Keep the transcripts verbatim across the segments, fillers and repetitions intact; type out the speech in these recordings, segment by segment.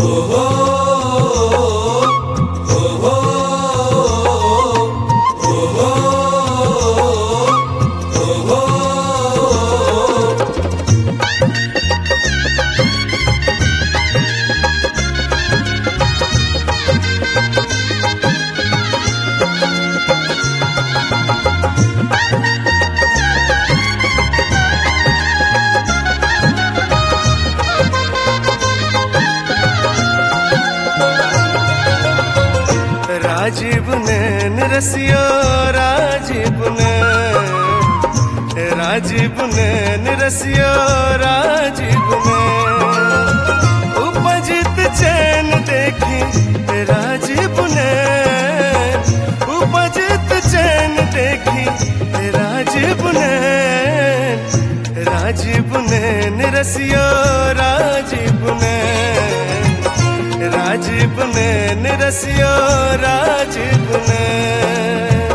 राजीव नैन रसियो राजीव नैन राजीव नैन रसियो राजीव नैन उपजित चैन देखी राजीव नैन उपजित चैन देखी राजीव नैन राजीव नैन रसियो राजीव नैन राजीव नैन रसियो राजीव नैन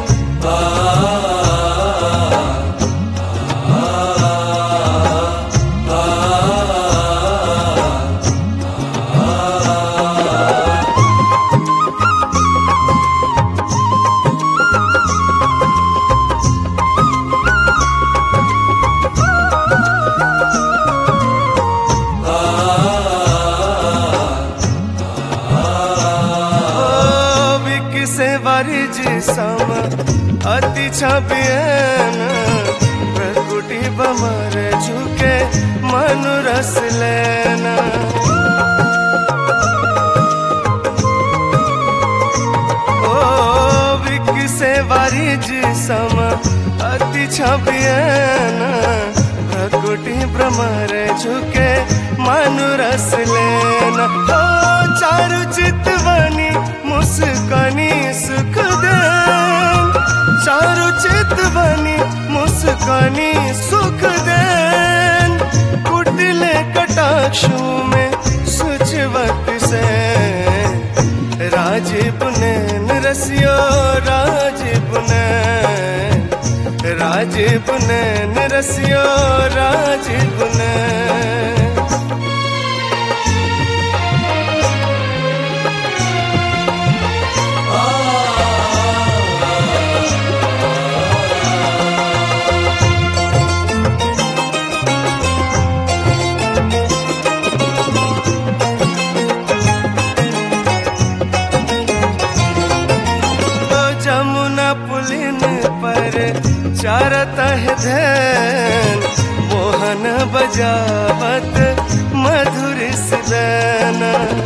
जी सम अति छबियन प्रकुटी बमर झुके मनु रस लेना ओ विकसे वारी जी सम अति छबियन प्रकुटी भ्रमर झुके मनु रस लेना ओ चारु चितवनी मुस्कानी सुख दे चारु चितवनी मुस्कानी सुख दे कुटिले कटाक्षों में सुचवत से राजीव नैन रसियो राजीव नैन राजीव नैन रसियो राजीव नैन पुलिन पर चारत है धैन मोहन बजावत मधुर सिलन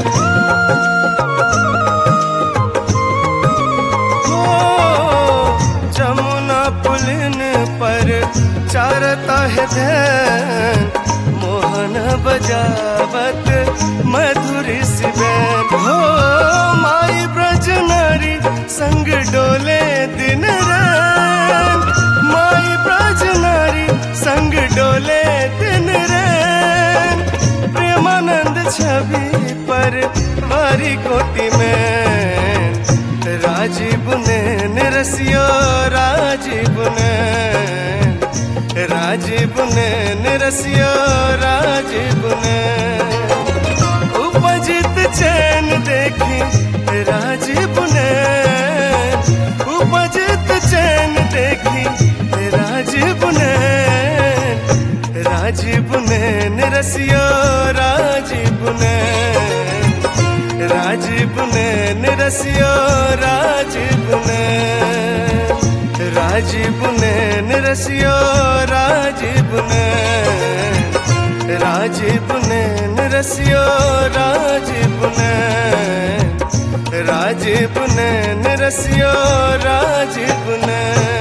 जमुना पुलिन पर चारत है धैन मोहन बजावत मधुर सिलन हो माई ब्रज नारी संग डोले दिन रैन माई ब्रज नारी संग डोले दिन रैन प्रेमानंद छवि पर वारी कोटि में राजीव नैन रसियो राजीव नैन राजीव नैन रसियो राजीव नैन उपजित चैन देखी राजीव नैन उपजित चैन देखी राजीव नैन राजीव नैन रसियो राजीव नैन राजीव नैन रसियो राजीव नैन राजीव नैन रसियो राजीव नैन राजीव नैन रसियो राजीव नैन राजीव नैन रसियो राजीव नैन।